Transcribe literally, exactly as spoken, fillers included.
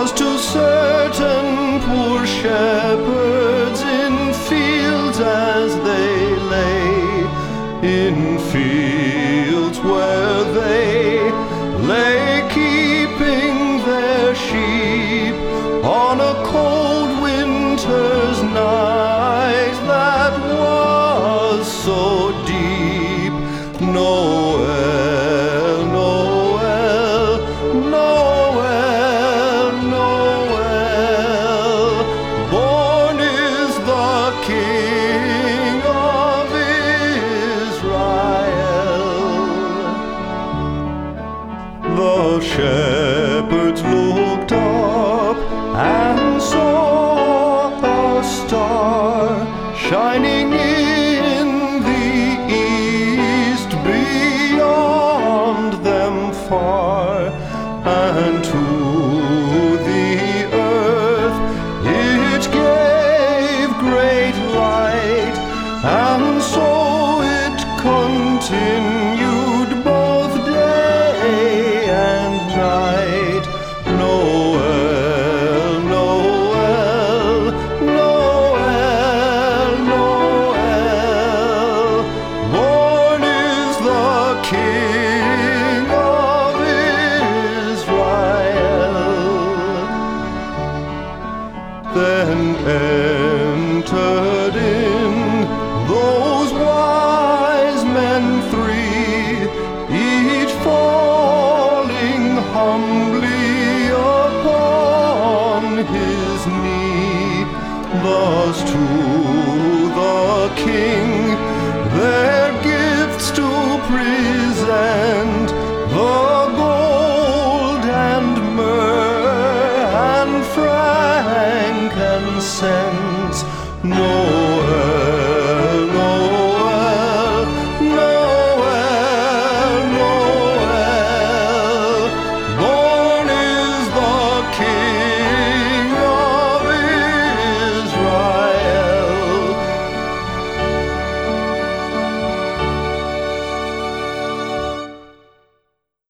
'twas to certain poor shepherds in fields as they lay, in fields where they lay keeping their sheep on a cold winter's night that was so deep. Noel, Noel, Noel, Noel, born is the King of Israel. The shepherds looked up and saw a star shining in the east beyond them far, and to the earth it gave great light, and so it continued both day and night. Noel, Noel, Noel, Noel, born is the King of Israel. Then entered in those wise men three, each falling humbly upon his knee, thus to the King their gifts to present, the gold and myrrh and frankincense. No